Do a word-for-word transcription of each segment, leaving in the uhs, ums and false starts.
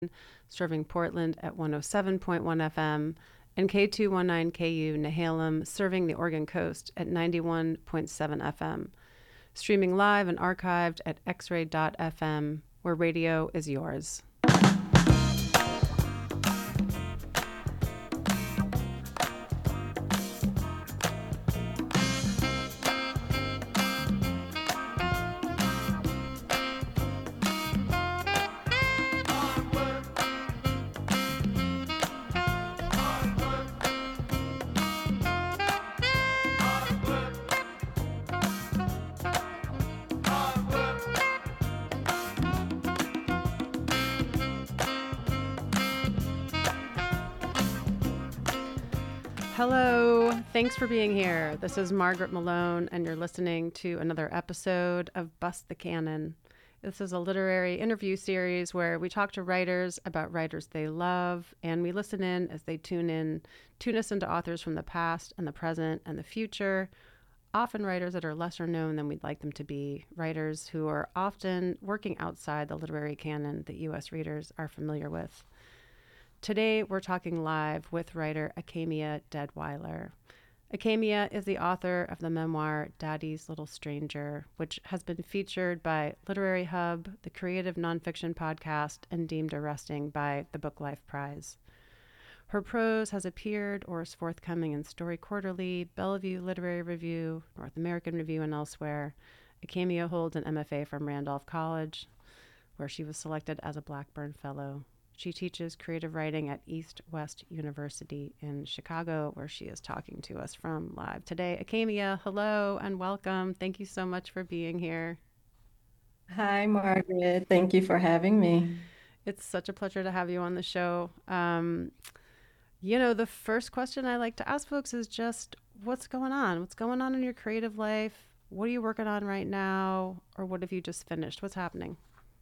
serving Portland at one oh seven point one F M, and K two nineteen K U Nehalem, serving the Oregon coast at ninety-one point seven F M. Streaming live and archived at x ray dot f m, where radio is yours. Hello, thanks for being here. This is Margaret Malone, and you're listening to another episode of Bust the Canon. This is a literary interview series where we talk to writers about writers they love, and we listen in as they tune in, tune us into authors from the past and the present and the future, often writers that are lesser known than we'd like them to be, writers who are often working outside the literary canon that U S readers are familiar with. Today, we're talking live with writer Akemia Deadwyler. Akemia is the author of the memoir Daddy's Little Stranger, which has been featured by Literary Hub, the Creative Nonfiction Podcast, and deemed arresting by the Book Life Prize. Her prose has appeared or is forthcoming in Story Quarterly, Bellevue Literary Review, North American Review, and elsewhere. Akemia holds an M F A from Randolph College, where she was selected as a Blackburn Fellow. She teaches creative writing at East West University in Chicago, where she is talking to us from live today. Akemia, hello and welcome. Thank you so much for being here. Hi, Margaret. Thank you for having me. It's such a pleasure to have you on the show. Um, you know, the first question I like to ask folks is just what's going on? What's going on in your creative life? What are you working on right now? Or what have you just finished? What's happening?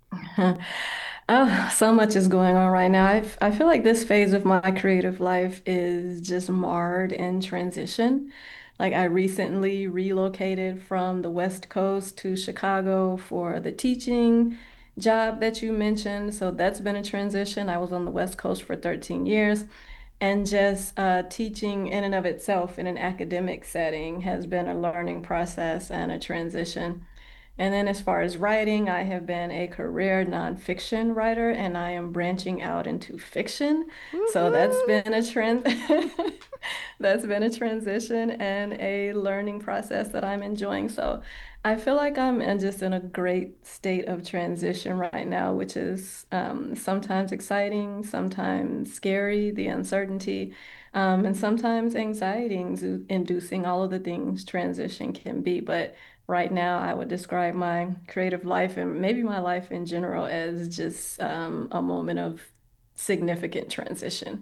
Oh, so much is going on right now. I, I feel like this phase of my creative life is just marred in transition. Like I recently relocated from the West Coast to Chicago for the teaching job that you mentioned. So that's been a transition. I was on the West Coast for thirteen years, and just uh, teaching in and of itself in an academic setting has been a learning process and a transition. And then as far as writing, I have been a career nonfiction writer and I am branching out into fiction. So that's Woohoo! been a trend that's been a transition and a learning process that I'm enjoying. So I feel like I'm in just in a great state of transition right now, which is um, sometimes exciting, sometimes scary, the uncertainty, um, and sometimes anxiety inducing all of the things transition can be. But right now, I would describe my creative life and maybe my life in general as just um, a moment of significant transition.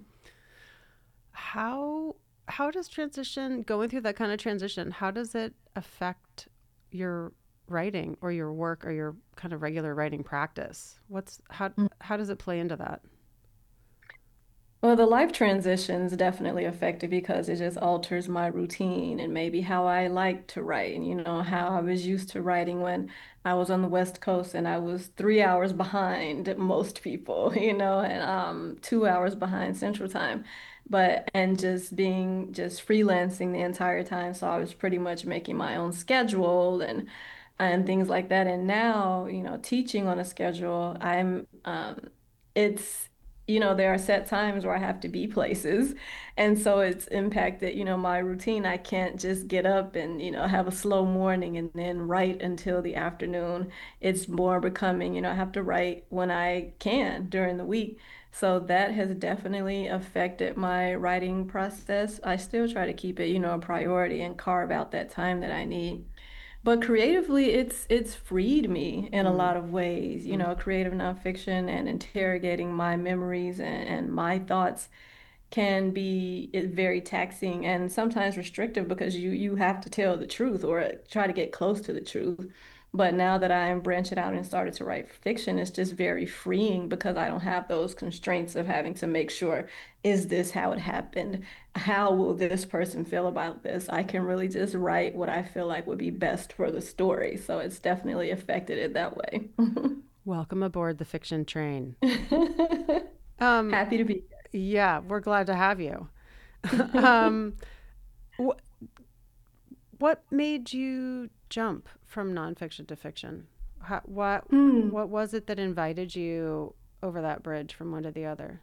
How how does transition going through that kind of transition, how does it affect your writing or your work or your kind of regular writing practice? What's how how does it play into that? Well, the life transitions definitely affected because it just alters my routine and maybe how I like to write and you know how I was used to writing when I was on the West Coast and I was three hours behind most people, you know, and um two hours behind Central Time. But and just being just freelancing the entire time, so I was pretty much making my own schedule and and things like that. And now, you know, teaching on a schedule, I'm um it's you know, there are set times where I have to be places. And so it's impacted, you know, my routine. I can't just get up and, you know, have a slow morning and then write until the afternoon. It's more becoming, you know, I have to write when I can during the week. So that has definitely affected my writing process. I still try to keep it, you know, a priority and carve out that time that I need. But creatively, it's it's freed me in a Mm, lot of ways. You mm. know, creative nonfiction and interrogating my memories and, and my thoughts can be eh, very taxing and sometimes restrictive because you you have to tell the truth or try to get close to the truth. But now that I'm branching out and started to write fiction, it's just very freeing because I don't have those constraints of having to make sure, is this how it happened? How will this person feel about this? I can really just write what I feel like would be best for the story. So it's definitely affected it that way. Welcome aboard the fiction train. Um, Happy to be yeah, we're glad to have you. um, wh- what made you jump from nonfiction to fiction? How, what here. what was it that invited you over that bridge from one to the other?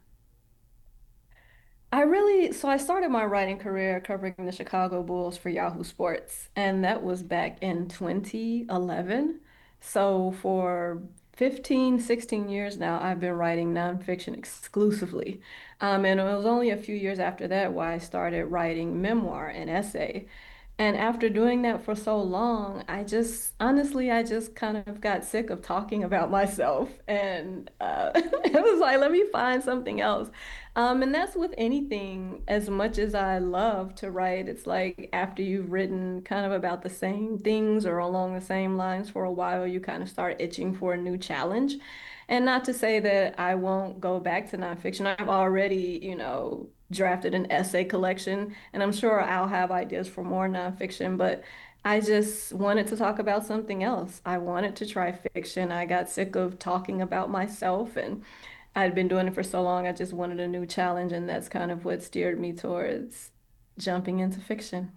I really, so I started my writing career covering the Chicago Bulls for Yahoo Sports, and that was back in twenty eleven. So for fifteen, sixteen years now, I've been writing nonfiction exclusively. Um, and it was only a few years after that why I started writing memoir and essay. And after doing that for so long, I just, honestly, I just kind of got sick of talking about myself. And uh, it was like, let me find something else. Um, and that's with anything, as much as I love to write, it's like after you've written kind of about the same things or along the same lines for a while, you kind of start itching for a new challenge. And not to say that I won't go back to nonfiction. I've already, you know, drafted an essay collection, and I'm sure I'll have ideas for more nonfiction, but I just wanted to talk about something else. I wanted to try fiction. I got sick of talking about myself, and I'd been doing it for so long. I just wanted a new challenge, and that's kind of what steered me towards jumping into fiction.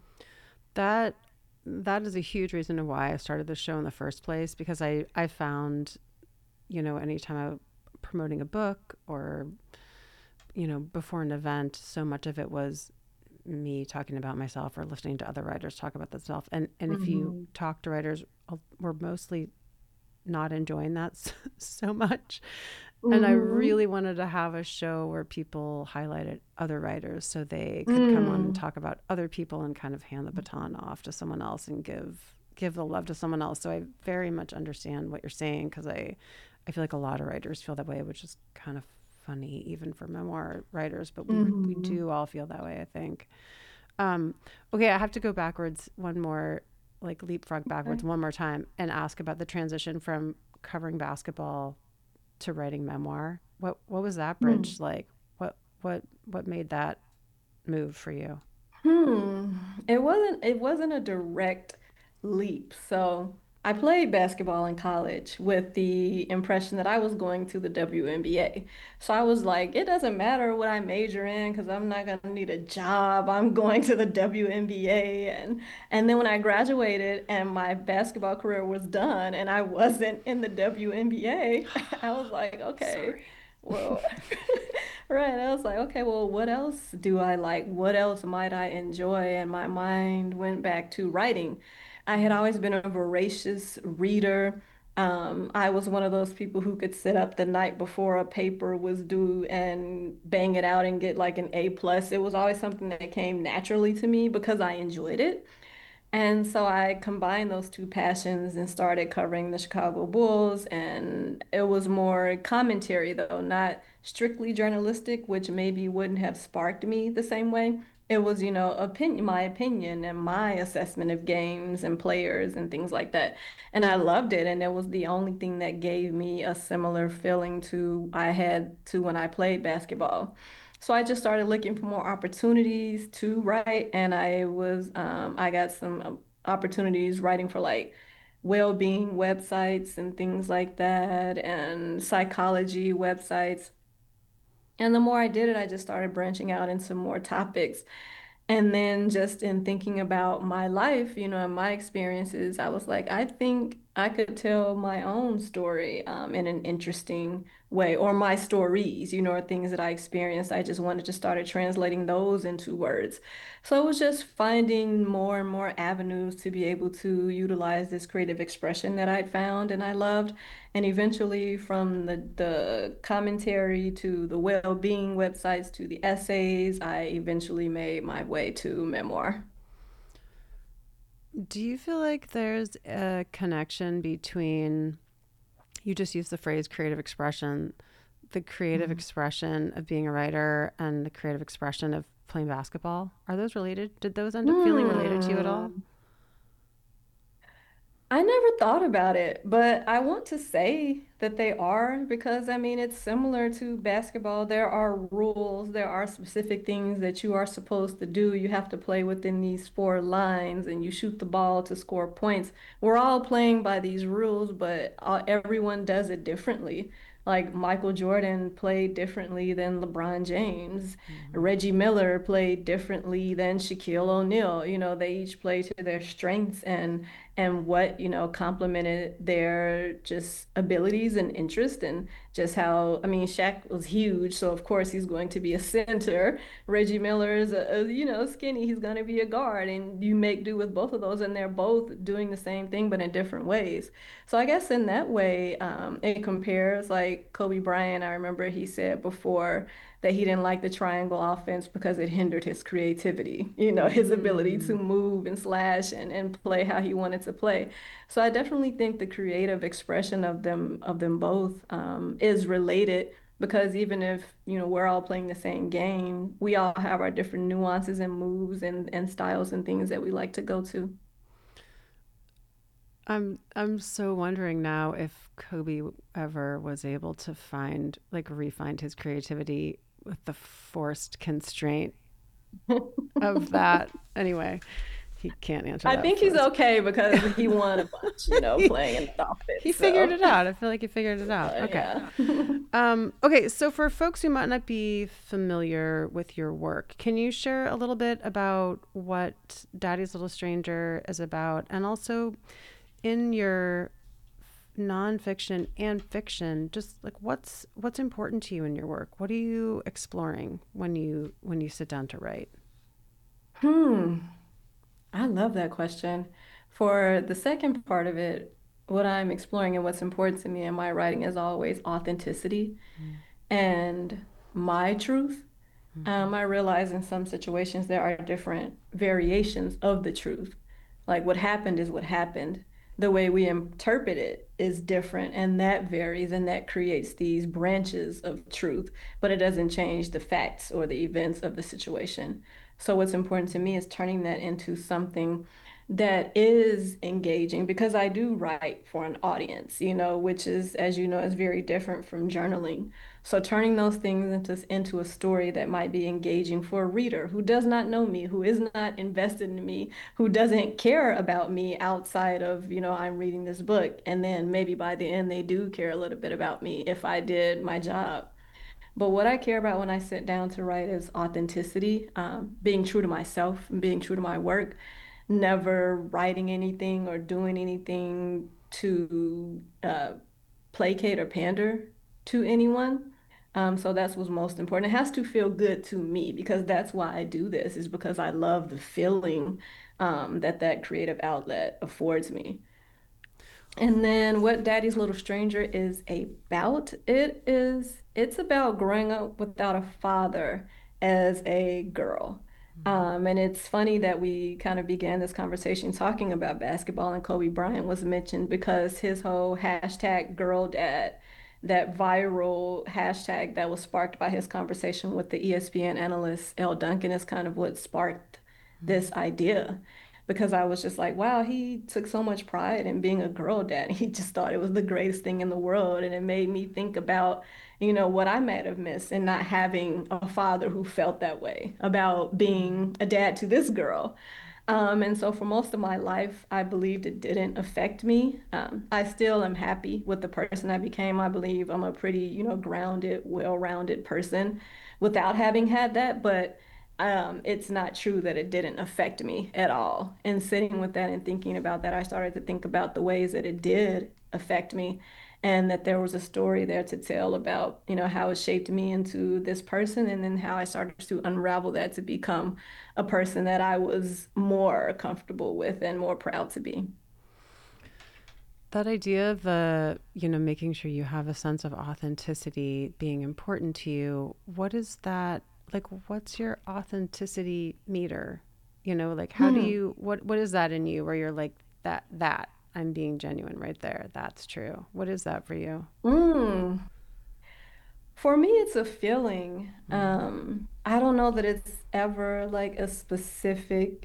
That that is a huge reason why I started the show in the first place because I I found, you know, anytime I'm promoting a book or, you know, before an event, so much of it was me talking about myself or listening to other writers talk about themselves. And and if you Hmm. talk to writers, uh, we're mostly not enjoying that so much. And I Hmm. really wanted to have a show where people highlighted other writers so they could come on and Mm. talk about other people and kind of hand the baton off to someone else and give give the love to someone else. So I very much understand what you're saying because I I feel like a lot of writers feel that way, which is kind of funny even for memoir writers, but we we Hmm. do all feel that way, I think. Um, okay, I have to go backwards one more, like leapfrog backwards Okay. one more time and ask about the transition from covering basketball to writing memoir. What what was that bridge Hmm. like? What what what made that move for you? Hmm. It wasn't it wasn't a direct leap. So I played basketball in college with the impression that I was going to the W N B A. So I was like, it doesn't matter what I major in because I'm not gonna need a job. I'm going to the W N B A. And and then when I graduated and my basketball career was done and I wasn't in the W N B A, I was like, okay, Sorry. well, right. I was like, okay, well, what else do I like? What else might I enjoy? And my mind went back to writing. I had always been a voracious reader. Um, I was one of those people who could sit up the night before a paper was due and bang it out and get like an A plus. It was always something that came naturally to me because I enjoyed it. And so I combined those two passions and started covering the Chicago Bulls. And it was more commentary, though, not strictly journalistic, which maybe wouldn't have sparked me the same way. It was, you know, opinion, my opinion and my assessment of games and players and things like that. And I loved it. And it was the only thing that gave me a similar feeling to I had to when I played basketball. So I just started looking for more opportunities to write, and I was um, I got some um, opportunities writing for like well-being websites and things like that, and psychology websites. And the more I did it, I just started branching out into more topics. And then just in thinking about my life, you know, and my experiences, I was like, I think I could tell my own story um, in an interesting way, or my stories, you know, or things that I experienced. I just wanted to start translating those into words. So it was just finding more and more avenues to be able to utilize this creative expression that I'd found and I loved. And eventually, from the, the commentary to the well-being websites to the essays, I eventually made my way to memoir. Do you feel like there's a connection between you just used the phrase creative expression, the creative Mhm. expression of being a writer and the creative expression of playing basketball? Are those related? Did those end up feeling related to you at all? Hmm. I never thought about it, but I want to say that they are because I mean, it's similar to basketball. There are rules, there are specific things that you are supposed to do. You have to play within these four lines and you shoot the ball to score points. We're all playing by these rules, but uh, everyone does it differently. Like Michael Jordan played differently than LeBron James. Hmm. Reggie Miller played differently than Shaquille O'Neal. You know, they each play to their strengths and and what, you know, complemented their just abilities and interest and just how, I mean, Shaq was huge, so of course he's going to be a center. Reggie Miller is a, a you know, skinny, he's going to be a guard, and you make do with both of those, and they're both doing the same thing but in different ways. So I guess in that way, um, it compares like Kobe Bryant. I remember he said before that he didn't like the triangle offense because it hindered his creativity, you know, his ability to Mm. move and slash and, and play how he wanted to play. So I definitely think the creative expression of them of them both um, is related because even if, you know, we're all playing the same game, we all have our different nuances and moves and, and styles and things that we like to go to. I'm I'm so wondering now if Kobe ever was able to find like refine his creativity with the forced constraint of that. Anyway, he can't answer I that think for he's us. okay because he won a bunch, you know, he, playing in the he offense. figured So, it out. I feel like he figured it out. uh, Okay. yeah. Um, okay, so for folks who might not be familiar with your work, can you share a little bit about what Daddy's Little Stranger is about, and also in your nonfiction and fiction, just like what's what's important to you in your work? What are you exploring when you when you sit down to write? Hmm. I love that question. For the second part of it, what I'm exploring and what's important to me in my writing is always authenticity and my truth. Mm-hmm. Um, I realize in some situations there are different variations of the truth. Like what happened is what happened. The way we interpret it is different, and that varies, and that creates these branches of truth, but it doesn't change the facts or the events of the situation. So, what's important to me is turning that into something that is engaging because I do write for an audience, you know, which is, as you know, is very different from journaling. So turning those things into into a story that might be engaging for a reader who does not know me, who is not invested in me, who doesn't care about me outside of, you know, I'm reading this book. And then maybe by the end they do care a little bit about me if I did my job. But what I care about when I sit down to write is authenticity, um, being true to myself and being true to my work, never writing anything or doing anything to uh, placate or pander to anyone. Um, so that's what's most important. It has to feel good to me because that's why I do this, is because I love the feeling um, that that creative outlet affords me. And then what Daddy's Little Stranger is about, it is, it's about growing up without a father as a girl. Um, and it's funny that we kind of began this conversation talking about basketball and Kobe Bryant was mentioned because his whole hashtag girl dad, that viral hashtag that was sparked by his conversation with the E S P N analyst Elle Duncan is kind of what sparked this idea because I was just like, wow, he took so much pride in being a girl dad. He just thought it was the greatest thing in the world. And it made me think about, you know, what I might have missed and not having a father who felt that way about being a dad to this girl. Um, and so for most of my life, I believed it didn't affect me. Um, I still am happy with the person I became. I believe I'm a pretty, you know, grounded, well-rounded person without having had that. But um, it's not true that it didn't affect me at all. And sitting with that and thinking about that, I started to think about the ways that it did affect me and that there was a story there to tell about, you know, how it shaped me into this person and then how I started to unravel that to become a person that I was more comfortable with and more proud to be. That idea of the, you know, making sure you have a sense of authenticity being important to you, what is that like what's your authenticity meter? You know, like how do Hmm. you what what is that in you where you're like that that I'm being genuine right there. That's true. What is that for you? Mm. For me, it's a feeling. Mm. Um, I don't know that it's ever like a specific.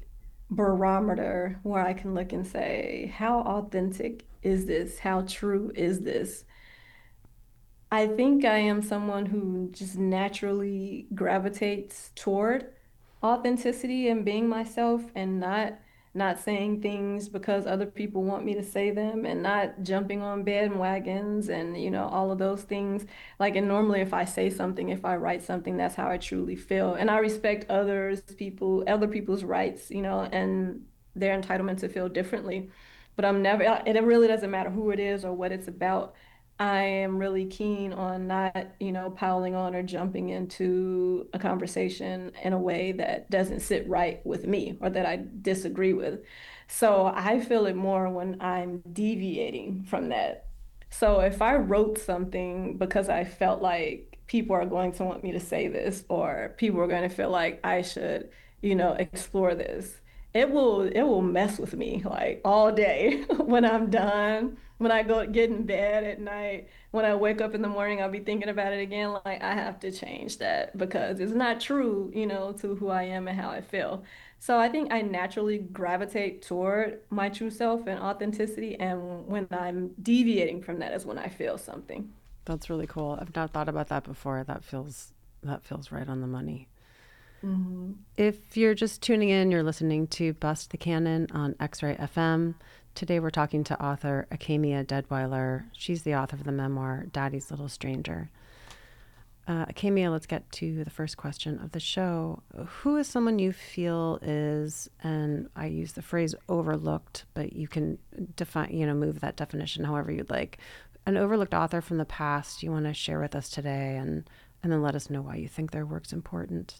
barometer where I can look and say, how authentic is this? How true is this? I think I am someone who just naturally gravitates toward authenticity and being myself and not not saying things because other people want me to say them and not jumping on bandwagons and you know all of those things. Like and normally if I say something, if I write something, that's how I truly feel. And I respect others, people, other people's rights, you know, and their entitlement to feel differently. But I'm never, it really doesn't matter who it is or what it's about. I am really keen on not, you know, piling on or jumping into a conversation in a way that doesn't sit right with me or that I disagree with. So I feel it more when I'm deviating from that. So if I wrote something because I felt like people are going to want me to say this or people are going to feel like I should, you know, explore this, it will it will mess with me like all day when I'm done when I go get in bed at night, when I wake up in the morning, I'll be thinking about it again. Like, I have to change that because it's not true, you know, to who I am and how I feel. So I think I naturally gravitate toward my true self and authenticity. And when I'm deviating from that is when I feel something. That's really cool. I've not thought about that before. That feels that feels right on the money. Hmm. If you're just tuning in, you're listening to Bust the Canon on X-Ray F M. Today we're talking to author Akamia Deadweiler. She's the author of the memoir Daddy's Little Stranger. Uh, Akamia, let's get to the first question of the show. Who is someone you feel is, and I use the phrase overlooked, but you can define, you know, move that definition however you'd like. An overlooked author from the past you want to share with us today, and and then let us know why you think their work's important.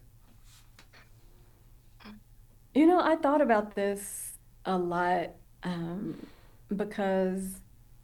You know, I thought about this a lot um, because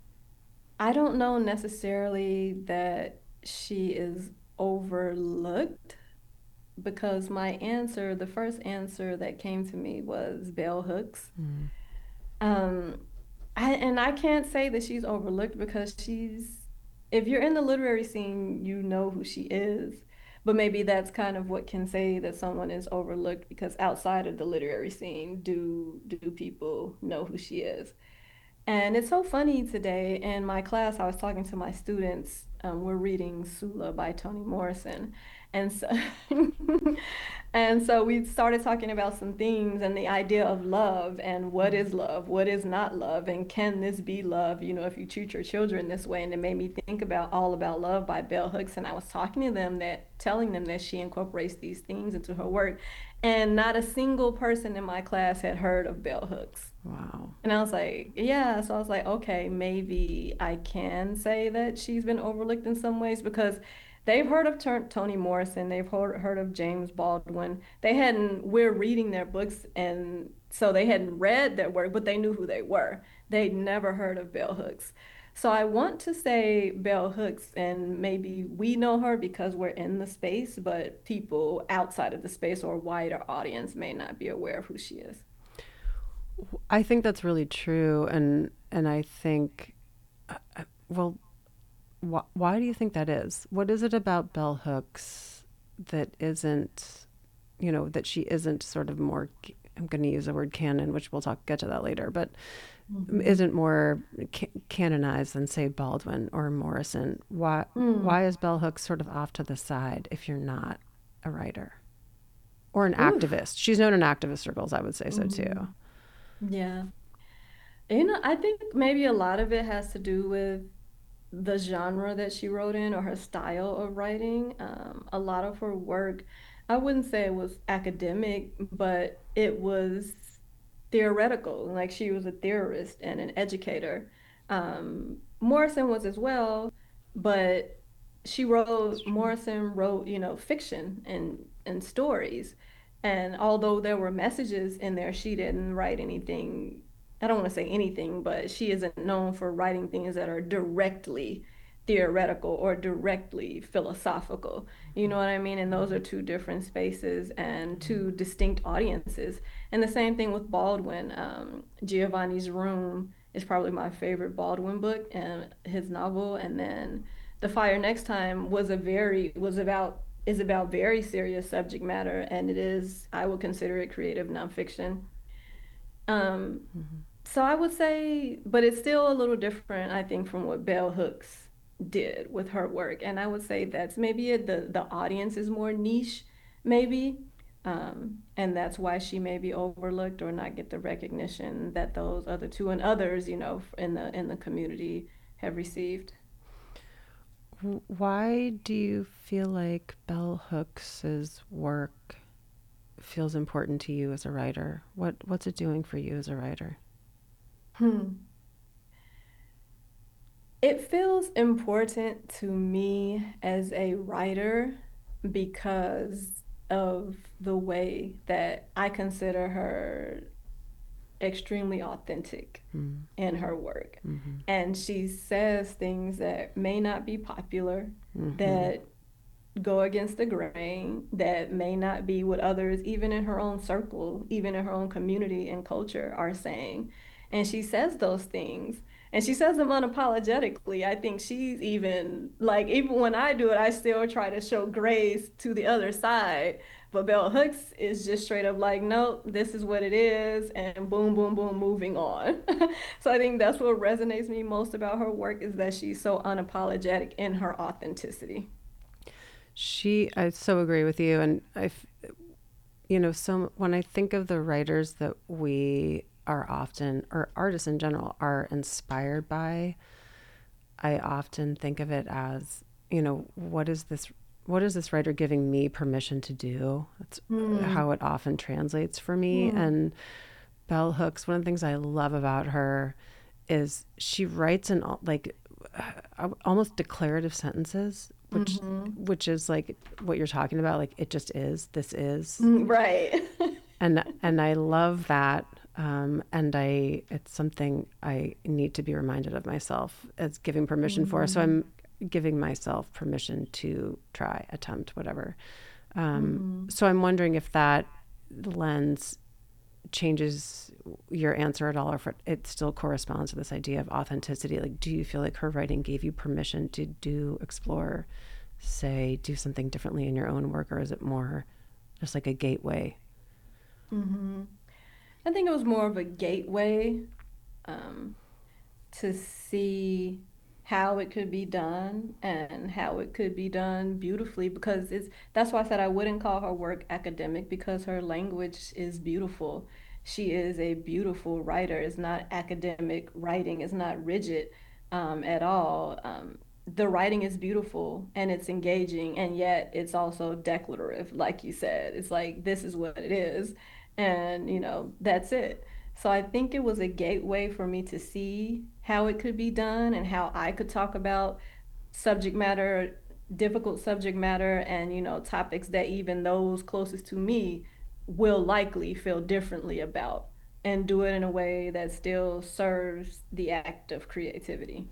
I don't know necessarily that she is overlooked because my answer, the first answer that came to me was Bell Hooks. Mm. Um, I, and I can't say that she's overlooked because she's, if you're in the literary scene, you know who she is. But maybe that's kind of what can say that someone is overlooked because outside of the literary scene, do do people know who she is? And it's so funny today in my class, I was talking to my students. Um, we're reading Sula by Toni Morrison. And so, and so we started talking about some things and the idea of love and what is love, what is not love, and can this be love, you know, if you treat your children this way. And it made me think about All About Love by Bell Hooks. And I was talking to them that, telling them that she incorporates these things into her work. And not a single person in my class had heard of Bell Hooks. Wow. And I was like, yeah. So I was like, okay, maybe I can say that she's been overlooked in some ways because they've heard of Tur- Toni Morrison, they've heard, heard of James Baldwin. They hadn't, we're reading their books, and so they hadn't read their work, but they knew who they were. They'd never heard of Bell Hooks. So I want to say Bell Hooks, and maybe we know her because we're in the space, but people outside of the space or wider audience may not be aware of who she is. I think that's really true, and and I think, uh, uh, well, wh- why do you think that is? What is it about Bell Hooks that isn't, you know, that she isn't sort of more? I'm going to use the word canon, which we'll talk get to that later, but Mhm. isn't more ca- canonized than say Baldwin or Morrison. Why Mm. why is Bell Hooks sort of off to the side if you're not a writer or an Oof. activist? She's known in activist circles, I would say so too. Mhm. Yeah. You know, I think maybe a lot of it has to do with the genre that she wrote in or her style of writing. Um, a lot of her work, I wouldn't say it was academic, but it was theoretical. Like she was a theorist and an educator. Um, Morrison was as well, but she That's wrote, true. Morrison wrote, you know, fiction and and stories. And although there were messages in there, she didn't write anything. I don't want to say anything, but she isn't known for writing things that are directly theoretical or directly philosophical. You know what I mean? And those are two different spaces and two distinct audiences. And the same thing with Baldwin. Um, Giovanni's Room is probably my favorite Baldwin book and his novel. And then The Fire Next Time was a very was about is about very serious subject matter, and it is I would consider it creative nonfiction. Um, Mm-hmm. so I would say, but it's still a little different, I think, from what Bell Hooks did with her work. And I would say that's maybe it, the the audience is more niche, maybe. Um, and that's why she may be overlooked or not get the recognition that those other two and others, you know, in the in the community have received. Why do you feel like Bell Hooks's work feels important to you as a writer? What what's it doing for you as a writer? Hmm. It feels important to me as a writer because of the way that I consider her extremely authentic Mm. in her work. Mm-hmm. And she says things that may not be popular, Mm-hmm. that go against the grain, that may not be what others, even in her own circle, even in her own community and culture, are saying. And she says those things. And she says them unapologetically. I think she's even like, even when I do it, I still try to show grace to the other side. But Bell Hooks is just straight up like, nope, this is what it is, and boom, boom, boom, moving on. So I think that's what resonates me most about her work is that she's so unapologetic in her authenticity. She, I so agree with you. And I, you know, so when I think of the writers that we are often, or artists in general, are inspired by, I often think of it as, you know, what is this, what is this writer giving me permission to do? That's Hmm. how it often translates for me. Hmm. And Bell Hooks, one of the things I love about her is she writes in like uh, almost declarative sentences, which Hmm. which is like what you're talking about. Like it just is. This is, Right. and and I love that. Um, and I, it's something I need to be reminded of myself as giving permission for. So Hmm. I'm giving myself permission to try, attempt, whatever. Um, Hmm. so I'm wondering if that lens changes your answer at all, or if it, it still corresponds to this idea of authenticity. Like, do you feel like her writing gave you permission to do, explore, say, do something differently in your own work, or is it more just like a gateway? Hmm. I think it was more of a gateway um, to see how it could be done and how it could be done beautifully because it's that's why I said I wouldn't call her work academic because her language is beautiful. She is a beautiful writer. It's not academic writing. It's not rigid um, at all. Um, the writing is beautiful and it's engaging and yet it's also declarative, like you said. It's like this is what it is, and you know that's it. So I think it was a gateway for me to see how it could be done and how I could talk about subject matter, difficult subject matter, and you know, topics that even those closest to me will likely feel differently about, and do it in a way that still serves the act of creativity.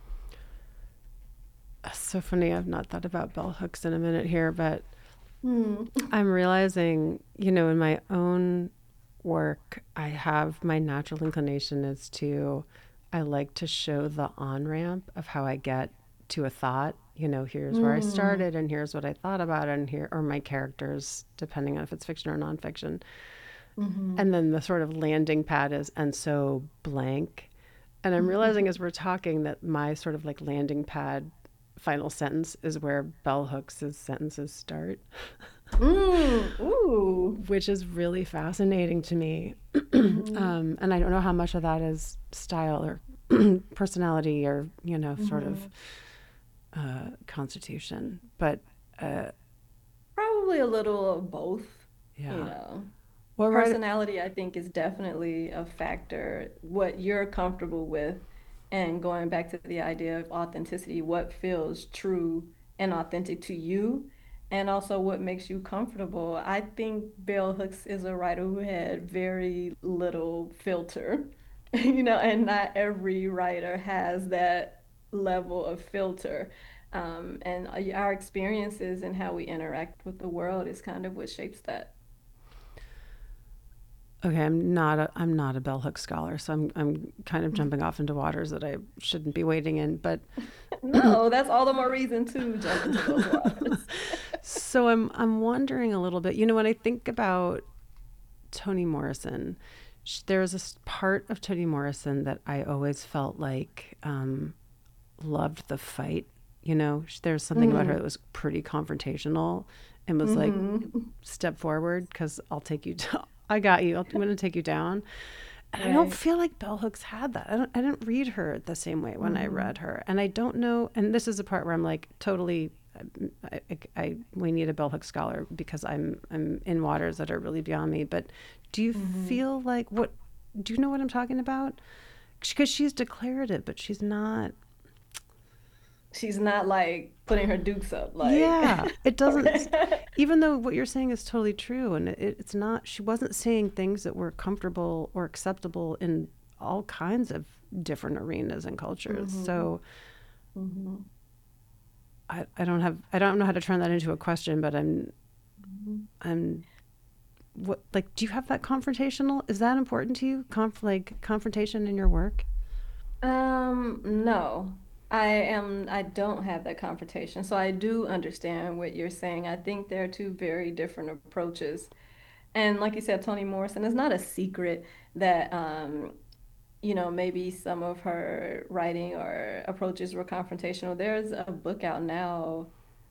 So funny. I've not thought about bell hooks in a minute here, but Hmm. I'm realizing, you know, in my own work, I have my natural inclination is to, I like to show the on ramp of how I get to a thought. You know, here's where I Hmm. started, and here's what I thought about it, and here, or my characters, depending on if it's fiction or nonfiction. Hmm. And then the sort of landing pad is, and so blank. And I'm realizing as we're talking that my sort of like landing pad final sentence is where bell hooks' sentences start, Mm. Ooh. which is really fascinating to me. Hmm. Um, and I don't know how much of that is style or personality or, you know, sort of Hmm. uh, constitution. But uh, Probably a little of both, you yeah. know. What right? Personality, I think, is definitely a factor. What you're comfortable with, and going back to the idea of authenticity, what feels true and authentic to you, and also what makes you comfortable. I think Bell Hooks is a writer who had very little filter, you know, and not every writer has that level of filter. Um, and our experiences and how we interact with the world is kind of what shapes that. Okay, I'm not a I'm not a bell hook scholar, so I'm I'm kind of jumping off into waters that I shouldn't be wading in. But No, that's all the more reason to jump into those waters. so I'm I'm wondering a little bit. You know, when I think about Toni Morrison, there was this part of Toni Morrison that I always felt like um, loved the fight. You know, there's something about her that Mm. was pretty confrontational and was like, Mm-hmm. step forward because I'll take you down. I got you. I'm going to take you down. And I don't Right. feel like Bell Hooks had that. I don't. I didn't read her the same way when I Mm-hmm. read her, and I don't know. And this is the part where I'm like totally. I, I, I we need a Bell Hooks scholar because I'm I'm in waters that are really beyond me. But do you Mm-hmm. feel like what? Do you know what I'm talking about? Because she's declarative, but she's not. She's not like putting her dukes up, like, Yeah, it doesn't. right. Even though what you're saying is totally true, and it, it's not. She wasn't saying things that were comfortable or acceptable in all kinds of different arenas and cultures. Mm-hmm. So Mm-hmm. I, I don't have. I don't know how to turn that into a question, but I'm. Mm-hmm. I'm. What like? Do you have that confrontational? Is that important to you? Conf like confrontation in your work? Um, no. I am I don't have that confrontation. So I do understand what you're saying. I think there are two very different approaches. And like you said, Toni Morrison, it's not a secret that um, you know, maybe some of her writing or approaches were confrontational. There's a book out now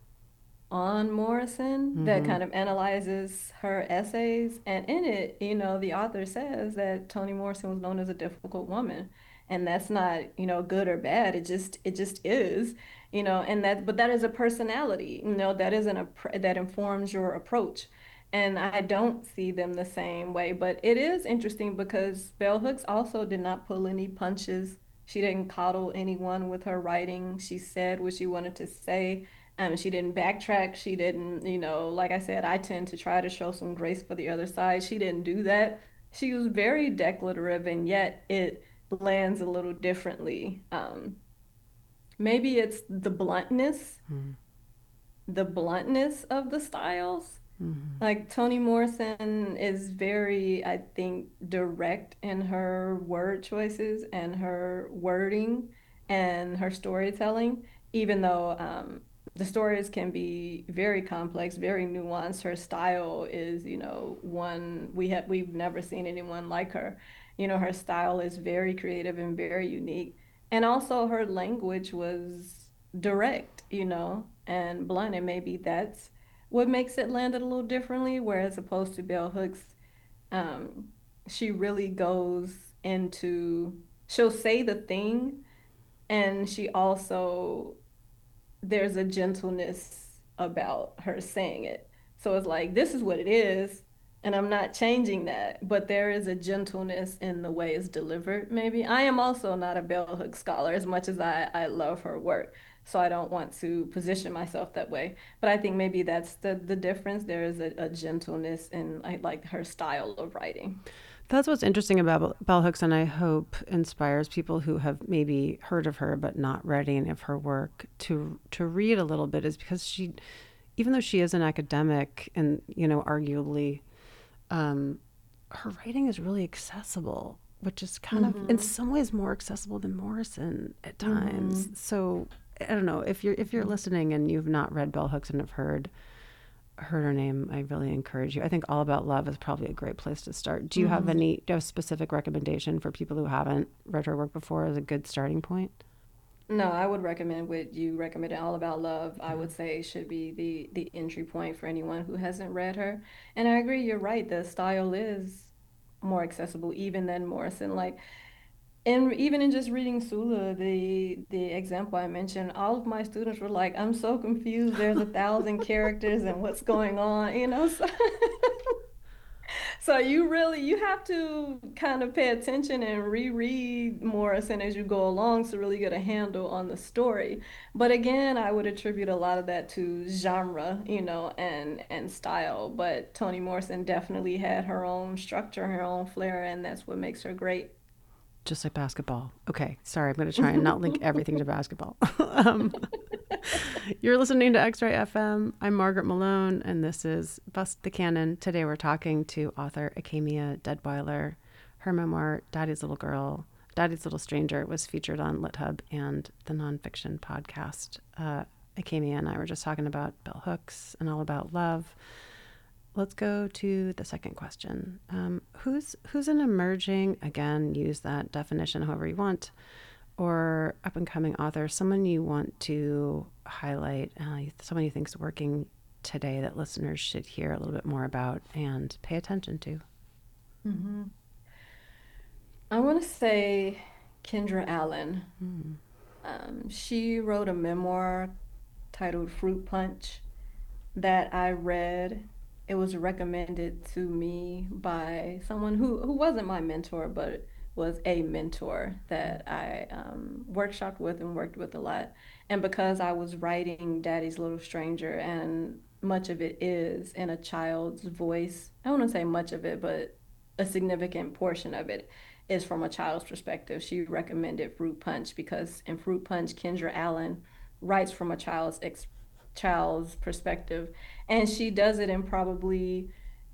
on Morrison that Mm-hmm. kind of analyzes her essays. And in it, you know, the author says that Toni Morrison was known as a difficult woman. And that's not, you know, good or bad. It just it just is, you know, and that but that is a personality, you know, that isn't a that informs your approach. And I don't see them the same way, but it is interesting because Bell Hooks also did not pull any punches. She didn't coddle anyone with her writing. She said what she wanted to say. Um, she didn't backtrack. She didn't, you know, like I said, I tend to try to show some grace for the other side. She didn't do that. She was very declarative, and yet it lands a little differently. Um, maybe it's the bluntness, the bluntness of the styles. Mm-hmm. Like Toni Morrison is very, I think, direct in her word choices and her wording and her storytelling, even though um, the stories can be very complex, very nuanced. Her style is, you know, one we have we've never seen anyone like her. You know, her style is very creative and very unique. And also her language was direct, you know, and blunt. And maybe that's what makes it landed a little differently, whereas opposed to Bell Hooks, um, she really goes into, she'll say the thing, and she also, there's a gentleness about her saying it. So it's like, this is what it is, and I'm not changing that, but there is a gentleness in the way it's delivered, maybe. I am also not a Bell Hooks scholar as much as I, I love her work. So I don't want to position myself that way. But I think maybe that's the the difference. There is a, a gentleness in I like her style of writing. That's what's interesting about Bell Hooks, and I hope inspires people who have maybe heard of her but not read any of her work to to read a little bit. Is because she, even though she is an academic and you know arguably, um, her writing is really accessible, which is kind of in Mm-hmm. some ways more accessible than Morrison at times. Mm-hmm. So I don't know if you're if you're listening and you've not read Bell Hooks and have heard heard her name, I really encourage you. I think All About Love is probably a great place to start. Do you have Mm-hmm. any do you have a specific recommendation for people who haven't read her work before as a good starting point? No, I would recommend what you recommended, All About Love. I Yeah. would say should be the the entry point for anyone who hasn't read her. And I agree, you're right. The style is more accessible even than Morrison. Like, and even in just reading Sula, the the example I mentioned, all of my students were like, "I'm so confused. There's a thousand characters and what's going on?" You know, so So you really you have to kind of pay attention and reread Morrison as you go along to really get a handle on the story. But again, I would attribute a lot of that to genre, you know, and and style. But Toni Morrison definitely had her own structure, her own flair, and that's what makes her great. Just like basketball. Okay, sorry, I'm going to try and not link everything to basketball. um, you're listening to X-Ray F M. I'm Margaret Malone, and this is Bust the Canon. Today we're talking to author Akemia Deadweiler. Her memoir, Daddy's Little Girl, Daddy's Little Stranger, was featured on LitHub and the Nonfiction podcast. Uh, Akemia and I were just talking about bell hooks and all about love. let's go to the second question. Um, who's who's an emerging, again, use that definition however you want, or up and coming author, someone you want to highlight, uh, someone you think is working today that listeners should hear a little bit more about and pay attention to? Mm-hmm. I want to say Kendra Allen. Mm. Um, she wrote a memoir titled Fruit Punch that I read. It was recommended to me by someone who, who wasn't my mentor, but was a mentor that I um, workshopped with and worked with a lot. And because I was writing Daddy's Little Stranger, and much of it is in a child's voice, I don't want to say much of it, but a significant portion of it is from a child's perspective. She recommended Fruit Punch because in Fruit Punch, Kendra Allen writes from a child's ex- child's perspective, and she does it in probably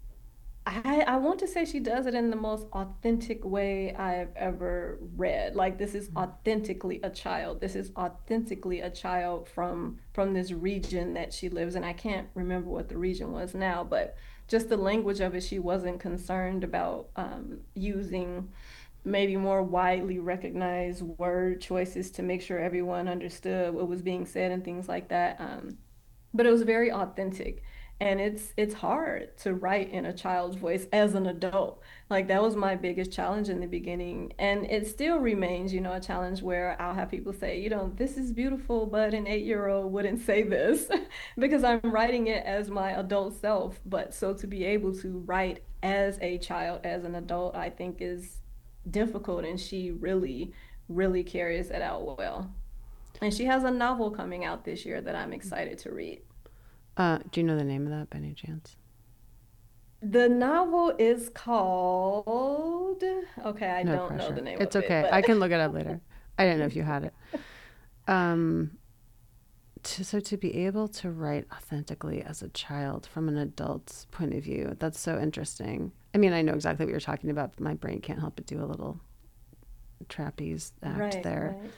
I, I want to say she does it in the most authentic way I've ever read. Like this is authentically a child. This is authentically a child from from this region that she lives in. I can't remember what the region was now, but just the language of it, she wasn't concerned about um, using maybe more widely recognized word choices to make sure everyone understood what was being said and things like that. Um, but it was very authentic, and it's it's hard to write in a child's voice as an adult. Like that was my biggest challenge in the beginning, and it still remains, you know, a challenge where I'll have people say, you know, this is beautiful, but an eight-year-old wouldn't say this because I'm writing it as my adult self. But so to be able to write as a child, as an adult, I think is difficult, and she really really carries it out well. And she has a novel coming out this year that I'm excited to read. Uh, do you know the name of that by any chance? The novel is called, okay, I No don't know pressure. the name It's of it, okay. but I can look it up later. I didn't know if you had it. Um, to, so to be able to write authentically as a child from an adult's point of view, that's so interesting. I mean, I know exactly what you're talking about, but my brain can't help but do a little trapeze act right, there. right.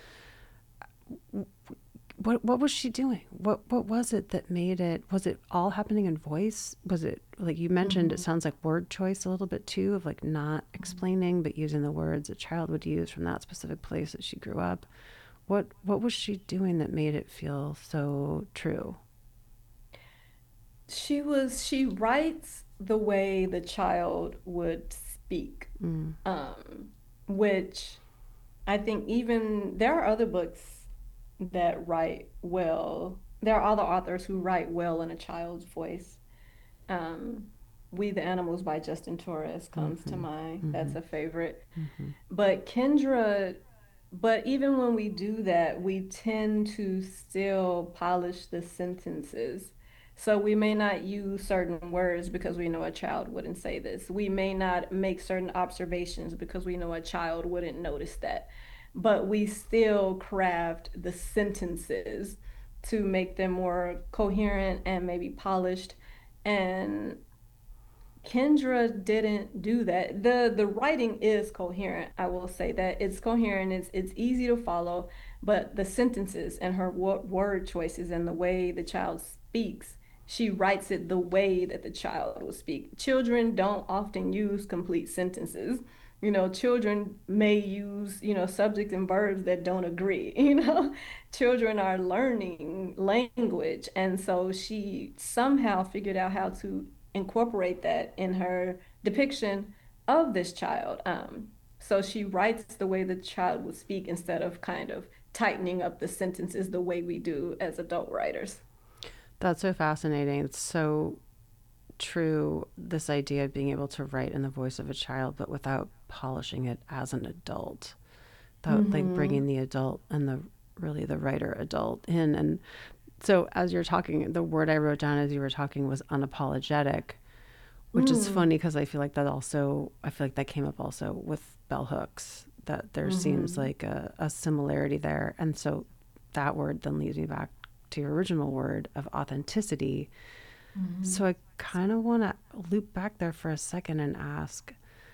What what was she doing? What what was it that made it? Was it all happening in voice? Was it like you mentioned? It Hmm. sounds like word choice a little bit too, of like not explaining but using the words a child would use from that specific place that she grew up. What what was she doing that made it feel so true? She was, she writes the way the child would speak, Mm, um, which I think even there are other books that write well. There are other authors who write well in a child's voice. Um, We the Animals by Justin Torres comes to mm-hmm, mind. mm-hmm, That's a favorite. mm-hmm. But Kendra, but even when we do that, we tend to still polish the sentences. So we may not use certain words because we know a child wouldn't say this. We may not make certain observations because we know a child wouldn't notice that. But we still craft the sentences to make them more coherent and maybe polished. And Kendra didn't do that. The the writing is coherent. I will say that it's coherent. It's it's easy to follow, but the sentences and her wo- word choices and the way the child speaks, she writes it the way that the child will speak. Children don't often use complete sentences. You know, children may use, you know, subjects and verbs that don't agree. You know, children are learning language, and so she somehow figured out how to incorporate that in her depiction of this child. Um, so she writes the way the child would speak instead of kind of tightening up the sentences the way we do as adult writers. That's so fascinating. It's so true. This idea of being able to write in the voice of a child, but without polishing it as an adult. That like Mm-hmm. bringing the adult and the really the writer adult in. And so as you're talking, the word I wrote down as you were talking was unapologetic, which is Mm. funny because I feel like that also, I feel like that came up also with bell hooks, that there seems Mm-hmm. like a, a similarity there. And so that word then leads me back to your original word of authenticity. Mm-hmm. So I kind of want to loop back there for a second and ask,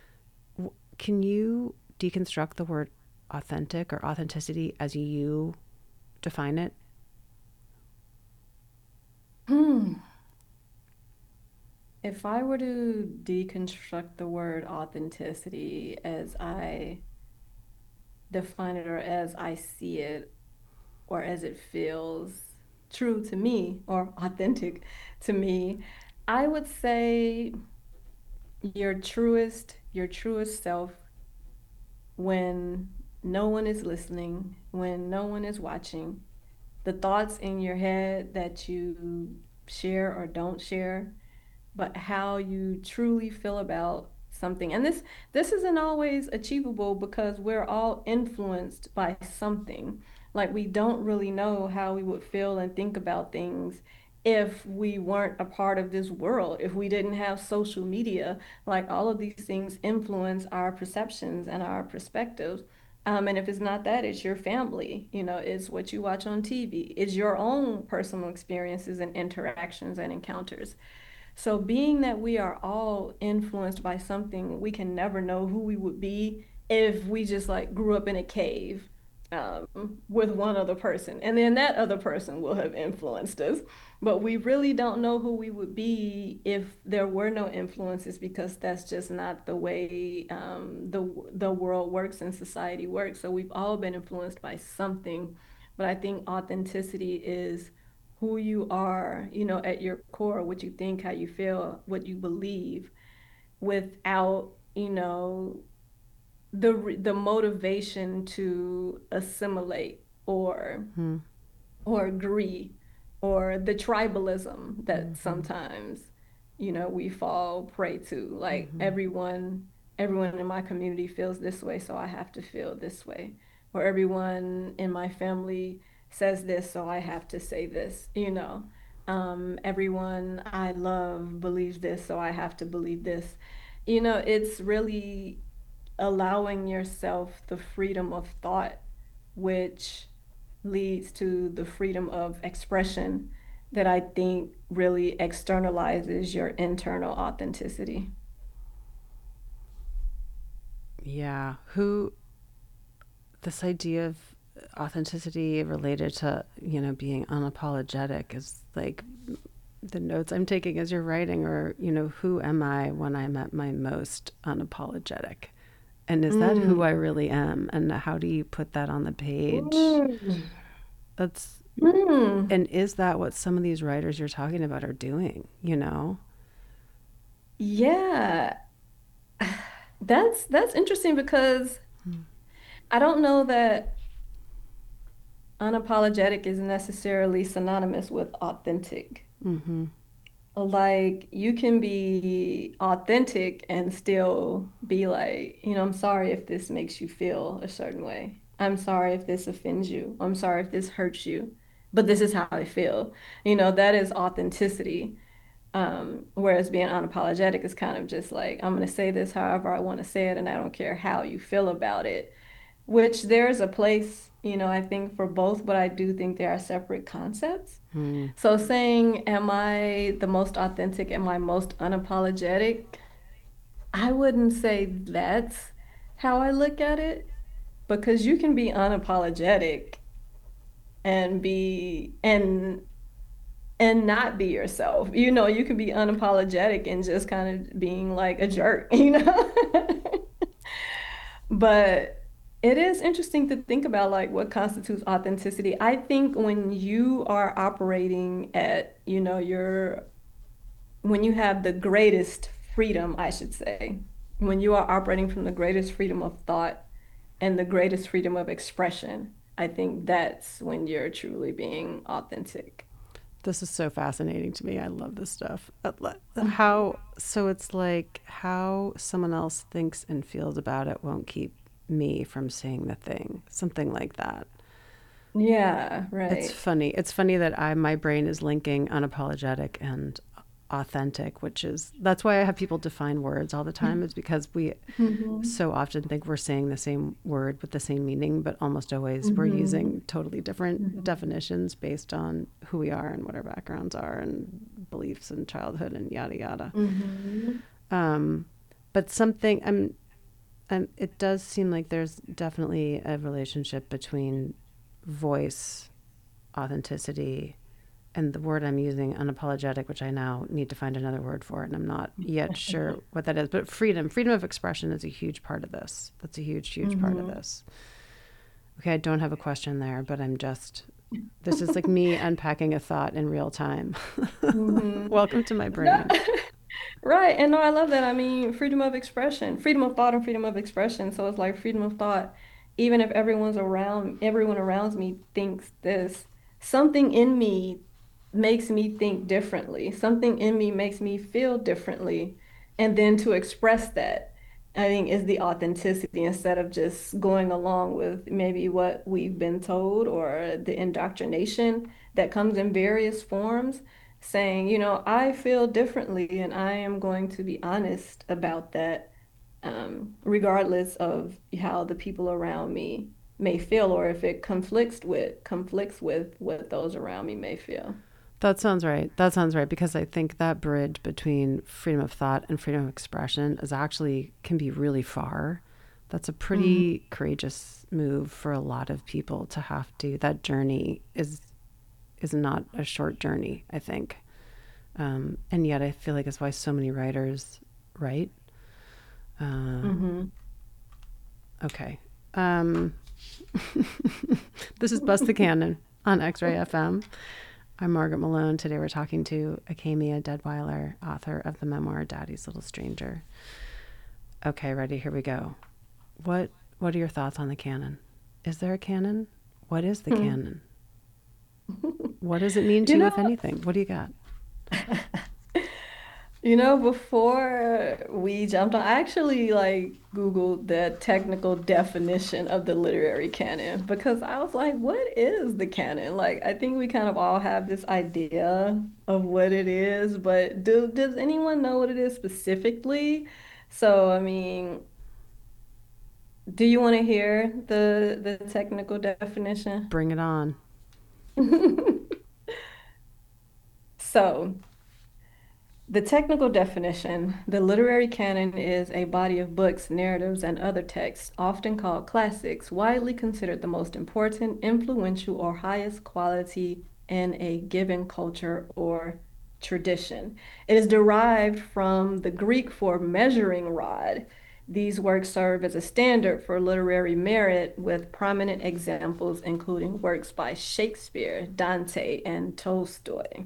can you deconstruct the word authentic or authenticity as you define it? Hmm. If I were to deconstruct the word authenticity as I define it or as I see it or as it feels true to me or authentic to me, I would say your truest, your truest self when no one is listening, when no one is watching, the thoughts in your head that you share or don't share, but how you truly feel about something. And this this isn't always achievable because we're all influenced by something. Like we don't really know how we would feel and think about things if we weren't a part of this world, if we didn't have social media. Like all of these things influence our perceptions and our perspectives. Um, and if it's not that, it's your family, you know, it's what you watch on T V, it's your own personal experiences and interactions and encounters. So, being that we are all influenced by something, we can never know who we would be if we just like grew up in a cave um, with one other person. And then that other person will have influenced us. But we really don't know who we would be if there were no influences because that's just not the way um, the, the world works and society works. So, we've all been influenced by something. But I think authenticity is who you are, you know, at your core, what you think, how you feel, what you believe, without, you know, the the motivation to assimilate or Hmm. or agree or the tribalism that Mm-hmm. sometimes, you know, we fall prey to. Like Mm-hmm. everyone, everyone in my community feels this way, so I have to feel this way. Or everyone in my family says this, so I have to say this, you know. Um, everyone I love believes this, so I have to believe this. You know, it's really allowing yourself the freedom of thought, which leads to the freedom of expression that I think really externalizes your internal authenticity. Yeah. Who, this idea of authenticity related to, you know, being unapologetic is like the notes I'm taking as you're writing are, you know, who am I when I'm at my most unapologetic? And is that who Mm. I really am? And how do you put that on the page? Mm. That's, Mm. and is that what some of these writers you're talking about are doing, you know? Yeah, that's that's interesting because I don't know that unapologetic is necessarily synonymous with authentic. Mm-hmm. Like you can be authentic and still be like, you know, I'm sorry if this makes you feel a certain way. I'm sorry if this offends you. I'm sorry if this hurts you, but this is how I feel. You know, that is authenticity. Um, whereas being unapologetic is kind of just like, I'm going to say this however I want to say it, and I don't care how you feel about it, which there's a place, you know, I think for both, but I do think they are separate concepts. Mm. So saying, am I the most authentic? Am I most unapologetic? I wouldn't say that's how I look at it because you can be unapologetic and be and and not be yourself. You know, you can be unapologetic and just kind of being like a jerk, you know? But it is interesting to think about like what constitutes authenticity. I think when you are operating at, you know, your when you have the greatest freedom, I should say, when you are operating from the greatest freedom of thought and the greatest freedom of expression, I think that's when you're truly being authentic. This is so fascinating to me. I love this stuff. Uh, le- Mhm. How, so it's like how someone else thinks and feels about it won't keep me from saying the thing. Something like that. Yeah, It's right. funny. It's funny that I my brain is linking unapologetic and authentic, which is that's why I have people define words all the time is because we Hmm. so often think we're saying the same word with the same meaning, but almost always we're Hmm. using totally different Hmm. definitions based on who we are and what our backgrounds are and beliefs and childhood and yada yada. Hmm. Um, but something I'm, I'm, it does seem like there's definitely a relationship between voice, authenticity, and the word I'm using, unapologetic, which I now need to find another word for, and I'm not yet sure what that is. But freedom, freedom of expression is a huge part of this. That's a huge, huge part of Hmm. this. Okay, I don't have a question there, but I'm just, this is like me unpacking a thought in real time. Hmm. Welcome to my No, brain. right. And no, I love that. I mean, freedom of expression, freedom of thought and freedom of expression. So it's like freedom of thought. Even if everyone's around, everyone around me thinks this, something in me makes me think differently. Something in me makes me feel differently. And then to express that, I think is the authenticity instead of just going along with maybe what we've been told or the indoctrination that comes in various forms saying, you know, I feel differently and I am going to be honest about that, um, regardless of how the people around me may feel or if it conflicts with conflicts with what those around me may feel. That sounds right. That sounds right because I think that bridge between freedom of thought and freedom of expression is actually can be really far. That's a Mhm. pretty courageous move for a lot of people to have to. That journey is is not a short journey, I think. Um, and yet I feel like it's why so many writers write. Uh, Mhm. okay. Um, this is Bust the Cannon on X-Ray F M. I'm Margaret Malone. Today we're talking to Akemia Deadweiler, author of the memoir Daddy's Little Stranger. Okay, ready? Here we go. What What are your thoughts on the canon? Is there a canon? What is the canon? What does it mean to You you, know, if anything? What do you got? you know, before we jumped on, I actually like Googled the technical definition of the literary canon because I was like, what is the canon? Like, I think we kind of all have this idea of what it is, but do does anyone know what it is specifically? So, I mean, do you want to hear the the technical definition? Bring it on. So, the technical definition, the literary canon is a body of books, narratives, and other texts, often called classics, widely considered the most important, influential, or highest quality in a given culture or tradition. It is derived from the Greek for measuring rod. These works serve as a standard for literary merit, with prominent examples including works by Shakespeare, Dante, and Tolstoy.